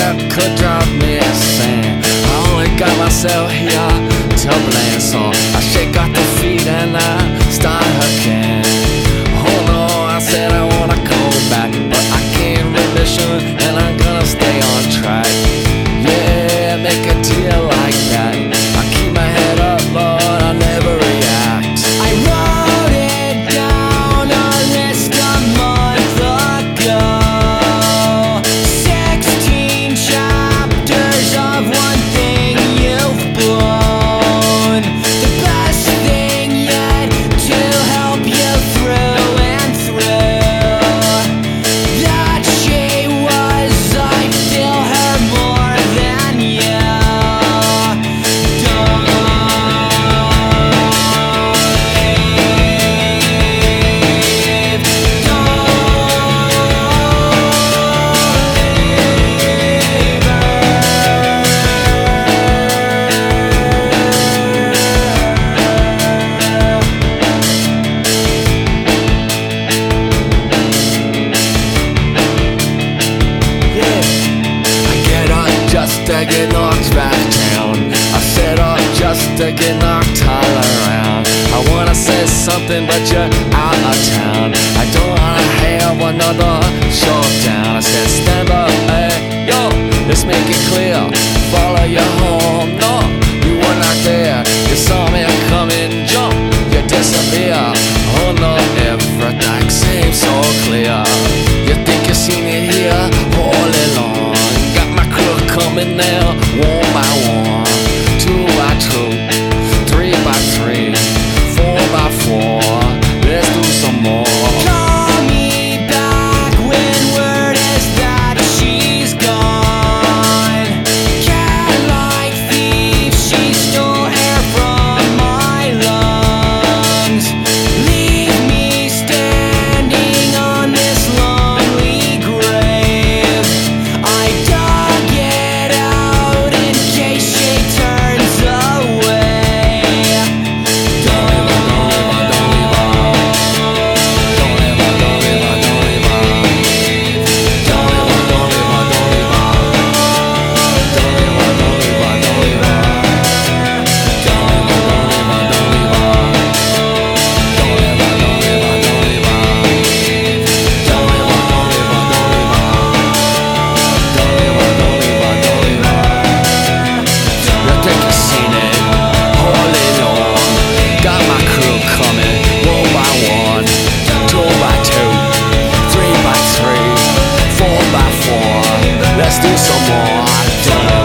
that could drive me insane. I only got myself here to blame, so I shake off the feet and I start again. Oh no, I said I wanna go back, but I can't remission and I'm gonna stay on track. Yeah, make a deal like that. I keep my head up, Lord, I never react. I wrote it down a list a month ago. 16 chapters of one thing you've blown. The best thing yet to help you through and through. That she was, I feel her more than you. To get knocked back down, I set up just to get knocked all around. I wanna say something but you're out of town. I don't wanna have another showdown. I said stand up, hey, yo, let's make it clear. Follow you home, no, you were not there. You saw me coming, jump, you disappear. Oh no, everything seems so clear. You think you seen it here all along. Coming now, one by one, 2 by 2, 3 by 3, 4 by 4. Let's do some more. Call me back when word is that she's gone. Cat-like thief, she stole air from my lungs. Leave me standing on this lonely grave. I dug it out in case she turns away. Don't leave her, don't leave her, don't leave her. Don't leave her, don't leave her, don't leave her. Don't leave her, don't leave her, don't leave her. Don't leave her, don't leave her, don't leave her. Don't leave her, don't leave her, don't leave her. Don't leave her, don't leave her, don't leave her. Don't leave her, don't leave her, don't leave her. Don't leave her, don't leave her, don't leave her. You think you've seen it all along. Got my crew coming, 1 by 1, 2 by 2, 3 by 3, 4 by 4. Let's do some more.